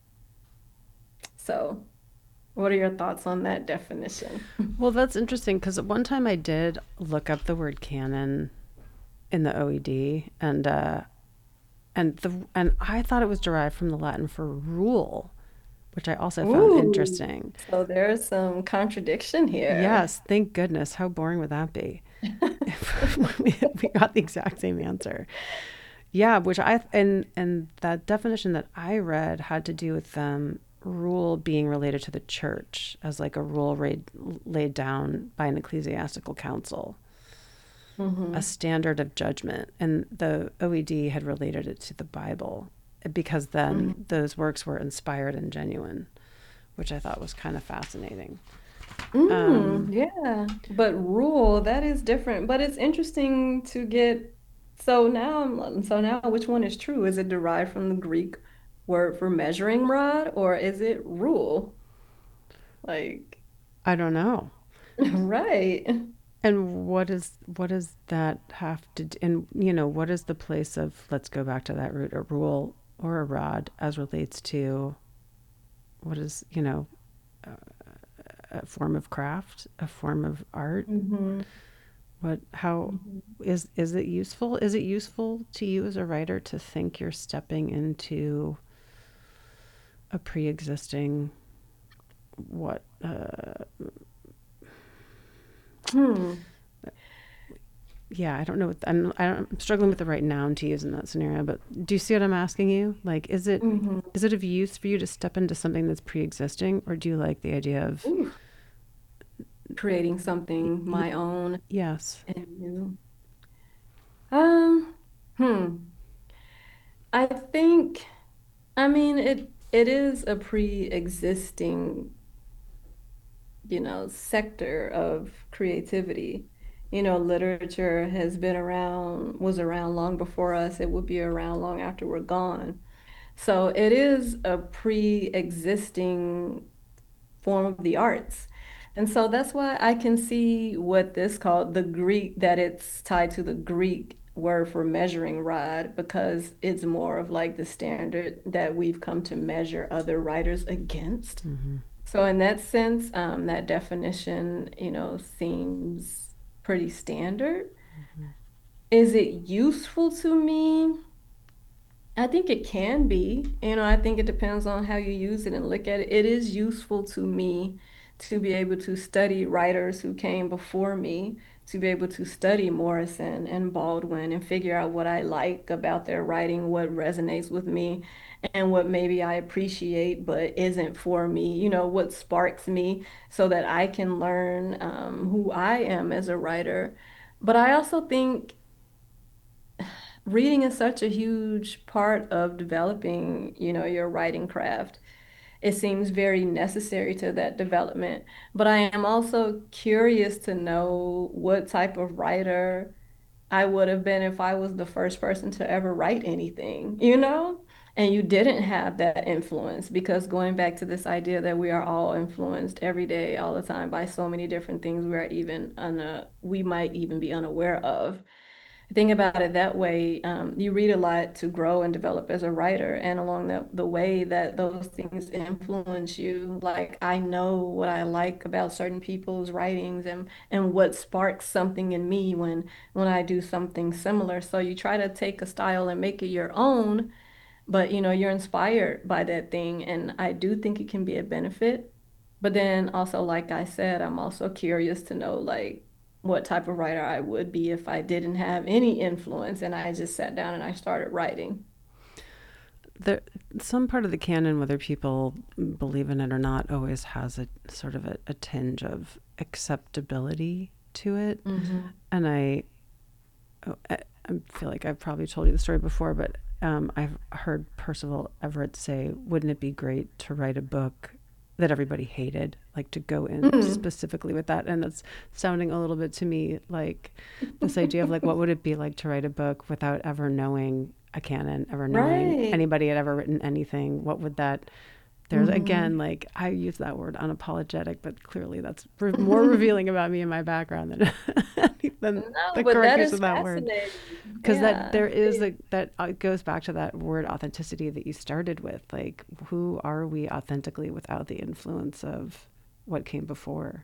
So, what are your thoughts on that definition? Well, that's interesting because at one time I did look up the word canon in the O E D, and uh, and the and I thought it was derived from the Latin for rule, which I also found Ooh, interesting. so there's some contradiction here. Yes, thank goodness. How boring would that be? we, we got the exact same answer. Yeah, which I and and that definition that I read had to do with um, rule being related to the church as like a rule laid laid down by an ecclesiastical council, a Hmm. standard of judgment, and the O E D had related it to the Bible because then Hmm. those works were inspired and genuine, which I thought was kind of fascinating. Mm, Um, yeah, but rule, that is different. But it's interesting to get. So now, I'm- so now, which one is true? Is it derived from the Greek word for measuring rod, or is it rule? Like, I don't know. right. And what is what does that have to do, and you know what is the place of, let's go back to that root, a rule or a rod as relates to what is, you know, a form of craft, a form of art. Hmm. What how Hmm. is is it useful? Is it useful to you as a writer to think you're stepping into a pre-existing what uh Hmm. yeah, I don't know what I'm I'm struggling with the right noun to use in that scenario, but do you see what I'm asking you? Like, is it Hmm. is it of use for you to step into something that's pre-existing, or do you like the idea of Ooh, creating something y- my own yes, and new. Um, hmm. I think, I mean, it it is a pre-existing, you know, sector of creativity. You know, literature has been around, was around long before us. It would be around long after we're gone. So it is a pre-existing form of the arts. And so that's why I can see what this called the Greek, that it's tied to the Greek word for measuring rod, because it's more of like the standard that we've come to measure other writers against. Hmm. So in that sense, um, that definition, you know, seems pretty standard. Hmm. Is it useful to me? I think it can be. You know, I think it depends on how you use it and look at it. It is useful to me to be able to study writers who came before me, to be able to study Morrison and Baldwin and figure out what I like about their writing, what resonates with me, and what maybe I appreciate but isn't for me, you know, what sparks me so that I can learn um, who I am as a writer. But I also think reading is such a huge part of developing, you know, your writing craft. It seems very necessary to that development. But I am also curious to know what type of writer I would have been if I was the first person to ever write anything, you know? And you didn't have that influence, because going back to this idea that we are all influenced every day, all the time by so many different things we are even un we might even be unaware of. Think about it that way. Um, you read a lot to grow and develop as a writer, and along the, the way that those things influence you, like I know what I like about certain people's writings and and what sparks something in me when when I do something similar. So you try to take a style and make it your own, but you know, you're inspired by that thing, and I do think it can be a benefit. But then also, like I said, I'm also curious to know like what type of writer I would be if I didn't have any influence and I just sat down and I started writing. There, some part of the canon, whether people believe in it or not, always has a sort of a, a tinge of acceptability to it. Hmm. And I, oh, I, I feel like I've probably told you the story before, but um, I've heard Percival Everett say, "Wouldn't it be great to write a book that everybody hated?" Like to go in Mm. specifically with that, and it's sounding a little bit to me like this idea of like, what would it be like to write a book without ever knowing a canon, ever knowing Right. anybody had ever written anything? What would that there's again, Hmm. like I use that word unapologetic, but clearly that's re- more revealing about me and my background than than No, the but correct that use is of that word. fascinating. Because that Yeah. there is a that uh, goes back to that word authenticity that you started with. Like, who are we authentically without the influence of what came before?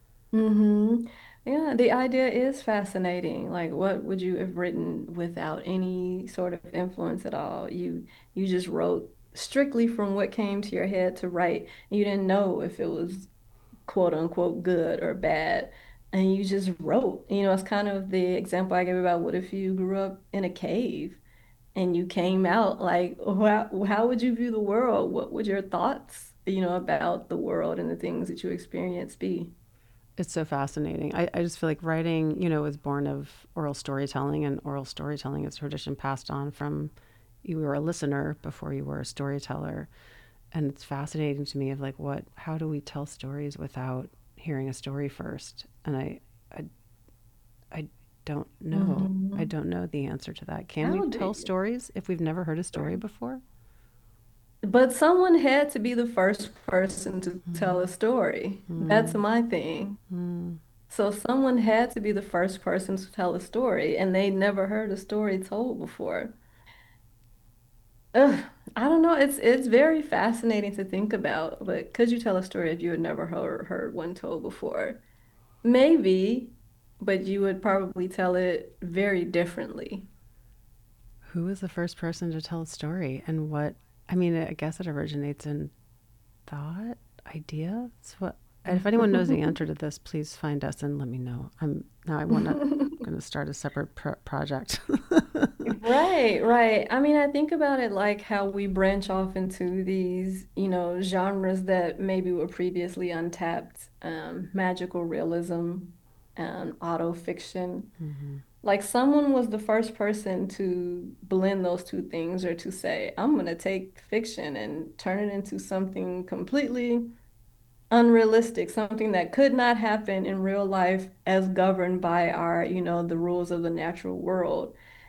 Hmm. Yeah, the idea is fascinating. Like, what would you have written without any sort of influence at all? You you just wrote strictly from what came to your head to write. You didn't know if it was quote unquote good or bad. And you just wrote. You know, it's kind of the example I gave about what if you grew up in a cave and you came out like, how, how would you view the world? What would your thoughts, you know, about the world and the things that you experience be? It's so fascinating. I, I just feel like writing, you know, was born of oral storytelling, and oral storytelling is a tradition passed on from you were a listener before you were a storyteller. And it's fascinating to me of like what how do we tell stories without hearing a story first? And I I, I don't know. I Hmm. don't know the answer to that. Can we How do tell you? stories if we've never heard a story Sure. before? But someone had to be the first person to tell a Mm, story. That's mm, my thing. mm. So someone had to be the first person to tell a story, and they never heard a story told before. Ugh, I don't know. It's it's very fascinating to think about, but could you tell a story if you had never heard heard one told before? Maybe, but you would probably tell it very differently. Who was the first person to tell a story, and what? I mean, I guess it originates in thought, idea. It's what. And if anyone knows the answer to this, please find us and let me know. I'm now. I want to. Going to start a separate pro- project. Right, right. I mean, I think about it like how we branch off into these, you know, genres that maybe were previously untapped, um, magical realism and auto fiction. Hmm. Like someone was the first person to blend those two things, or to say, I'm going to take fiction and turn it into something completely unrealistic, something that could not happen in real life as governed by our, you know, the rules of the natural world.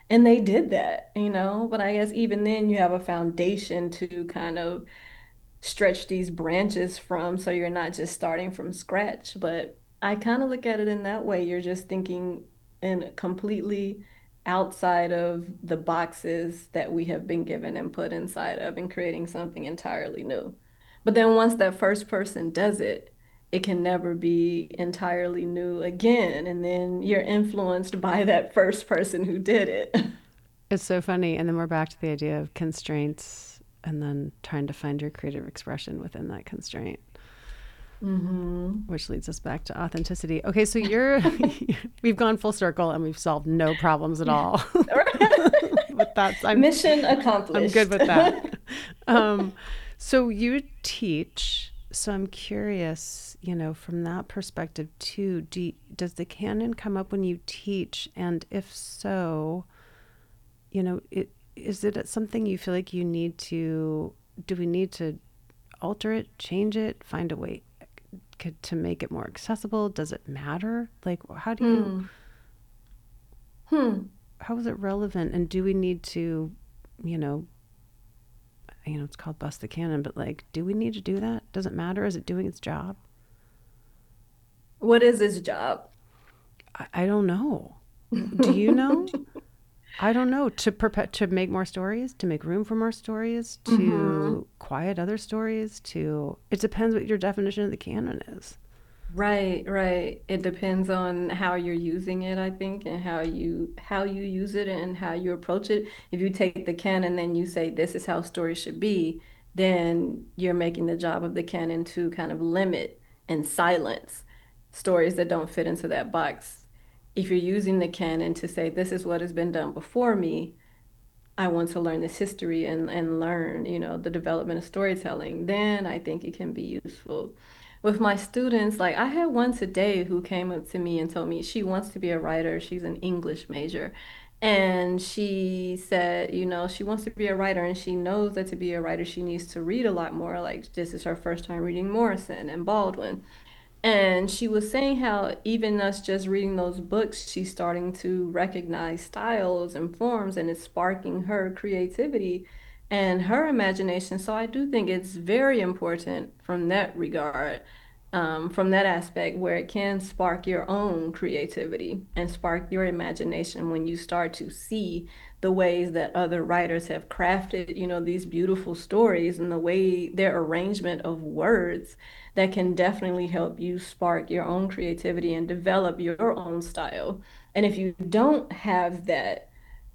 And they did that, you know, but I guess even then you have a foundation to kind of stretch these branches from, so you're not just starting from scratch. But I kind of look at it in that way. You're just thinking in completely outside of the boxes that we have been given and put inside of and creating something entirely new. But then once that first person does it, it can never be entirely new again. And then you're influenced by that first person who did it. It's so funny. And then we're back to the idea of constraints and then trying to find your creative expression within that constraint. Mm-hmm. Which leads us back to authenticity. Okay, so you're, we've gone full circle and we've solved no problems at all. But that's, I'm, Mission I'm good accomplished. with that. Um, so you teach, so I'm curious, you know, from that perspective too, do you, does the canon come up when you teach? And if so, you know, it, is it something you feel like you need to, do we need to alter it, change it, find a way to make it more accessible? Does it matter? Like, how do you, Hmm. Hmm. how is it relevant? And do we need to, you know, you know, it's called bust the canon, but like, do we need to do that? Does it matter? Is it doing its job? What is his job? I, I don't know. Do you know? I don't know. To perpet to make more stories, to make room for more stories, Hmm. to quiet other stories, to, it depends what your definition of the canon is. Right, right. It depends on how you're using it, I think, and how you how you use it and how you approach it. If you take the canon and you say this is how stories should be, then you're making the job of the canon to kind of limit and silence stories that don't fit into that box. If you're using the canon to say this is what has been done before me, I want to learn this history and, and learn, you know, the development of storytelling, then I think it can be useful. With my students, like I had one today who came up to me and told me she wants to be a writer. She's an English major. And she said, you know, she wants to be a writer and she knows that to be a writer, she needs to read a lot more. Like this is her first time reading Morrison and Baldwin. And she was saying how even us just reading those books, she's starting to recognize styles and forms, and it's sparking her creativity and her imagination. So I do think it's very important from that regard, um, from that aspect, where it can spark your own creativity and spark your imagination when you start to see the ways that other writers have crafted, you know, these beautiful stories and the way their arrangement of words that can definitely help you spark your own creativity and develop your own style. And if you don't have that,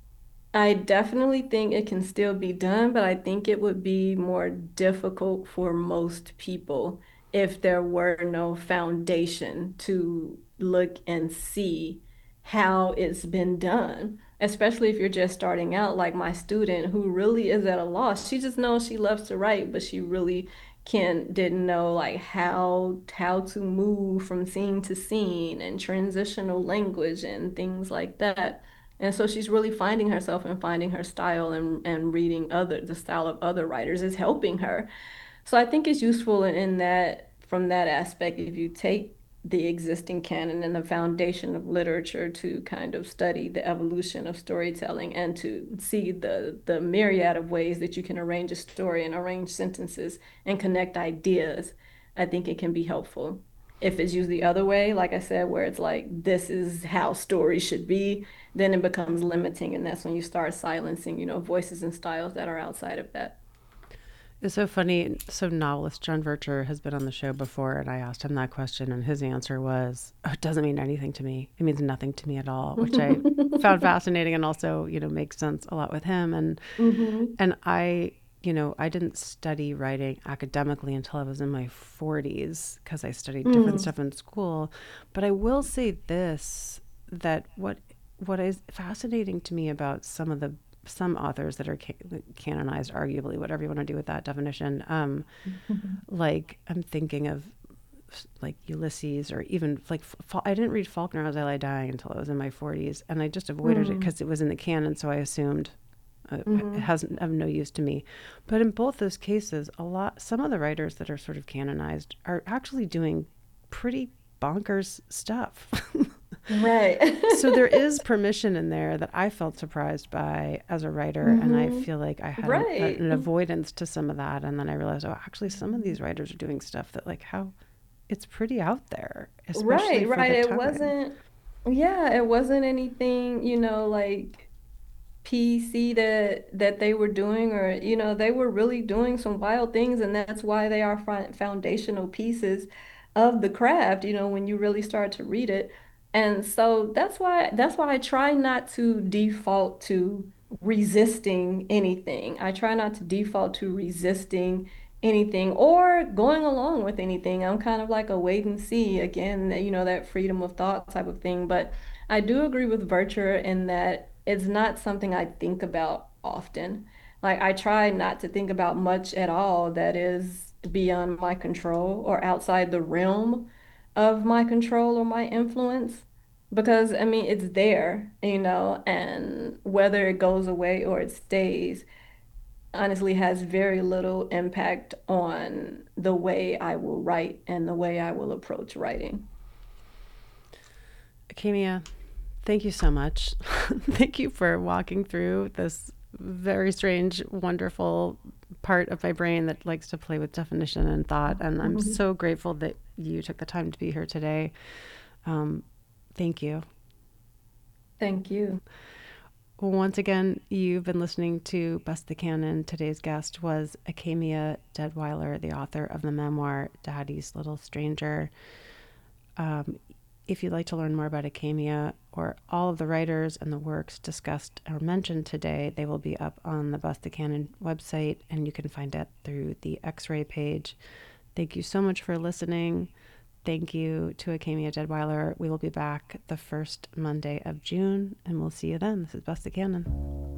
I definitely think it can still be done, but I think it would be more difficult for most people if there were no foundation to look and see how it's been done. Especially if you're just starting out, like my student who really is at a loss. She just knows she loves to write, but she really can't didn't know like how how to move from scene to scene and transitional language and things like that. And so she's really finding herself and finding her style and, and reading other the style of other writers is helping her. So I think it's useful in, in that from that aspect if you take the existing canon and the foundation of literature to kind of study the evolution of storytelling and to see the the myriad of ways that you can arrange a story and arrange sentences and connect ideas. I think it can be helpful. If it's used the other way, like I said, where it's like this is how stories should be, then it becomes limiting, and that's when you start silencing, you know, voices and styles that are outside of that. It's so funny. So novelist John Vercher has been on the show before, and I asked him that question, and his answer was, "Oh, it doesn't mean anything to me. It means nothing to me at all," which I found fascinating, and also, you know, makes sense a lot with him. And Hmm. and I, you know, I didn't study writing academically until I was in my forties because I studied different Mm. stuff in school. But I will say this, that what what is fascinating to me about some of the some authors that are ca- canonized, arguably, whatever you want to do with that definition. Um, like I'm thinking of like Ulysses, or even like Fa- I didn't read Faulkner as I lay dying until I was in my forties, and I just avoided it Mm. because it was in the canon, so I assumed uh, it Hmm. hasn't of no use to me. But in both those cases, a lot some of the writers that are sort of canonized are actually doing pretty bonkers stuff. Right. So there is permission in there that I felt surprised by as a writer, and I Hmm. feel like I had an, Right. an avoidance to some of that, and then I realized, oh, actually, some of these writers are doing stuff that, like, how it's pretty out there, especially Right, for right. the It time. wasn't, yeah, it wasn't anything, you know, like P C that that they were doing, or you know, they were really doing some wild things, and that's why they are fo- foundational pieces of the craft, you know, when you really start to read it. And so that's why that's why I try not to default to resisting anything. I try not to default to resisting anything or going along with anything. I'm kind of like a wait and see again, you know, that freedom of thought type of thing. But I do agree with Virture in that it's not something I think about often. Like I try not to think about much at all that is beyond my control or outside the realm of my control or my influence. Because I mean, it's there, you know, and whether it goes away or it stays, honestly has very little impact on the way I will write and the way I will approach writing. Akemia, thank you so much. Thank you for walking through this very strange, wonderful part of my brain that likes to play with definition and thought. And I'm so grateful that you took the time to be here today. Um, thank you. Thank you. Once again, you've been listening to Bust the Canon. Today's guest was Akemia Deadwyler, the author of the memoir Daddy's Little Stranger. Um, if you'd like to learn more about Akemia or all of the writers and the works discussed or mentioned today, they will be up on the Bust the Canon website, and you can find it through the X-ray page. Thank you so much for listening. Thank you to Akemia Deadwyler. We will be back the first Monday of June, and we'll see you then. This is Bust the Canon.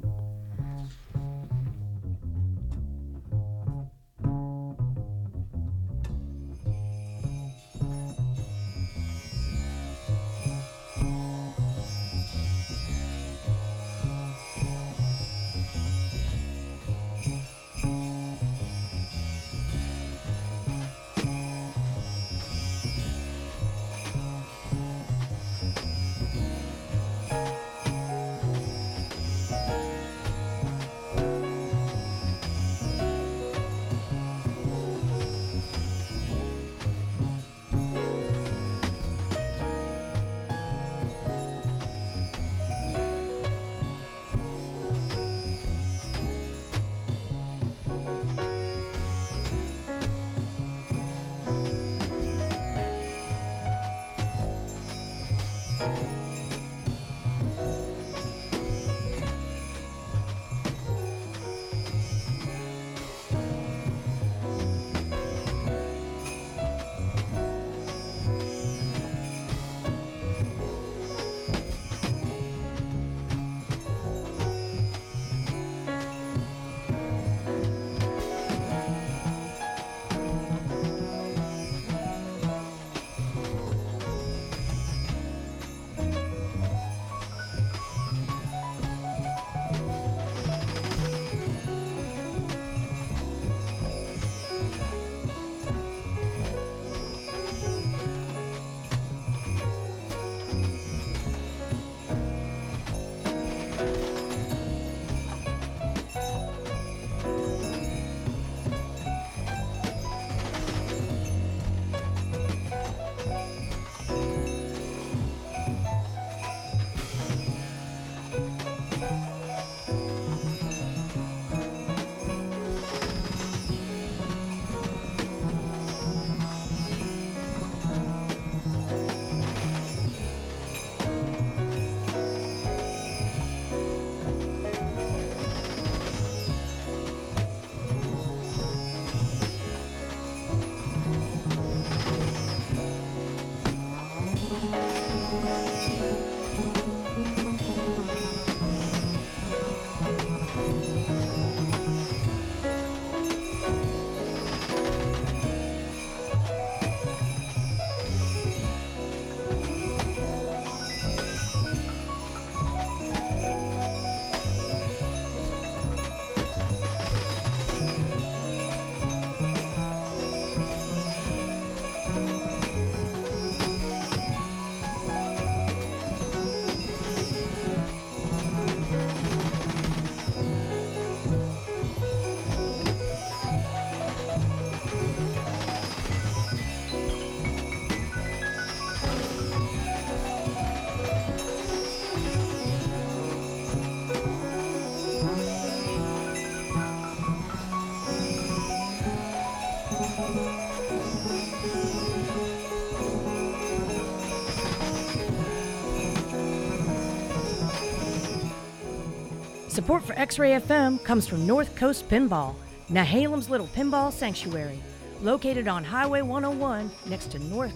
Support for X-Ray F M comes from North Coast Pinball, Nehalem's little pinball sanctuary, located on Highway one oh one next to North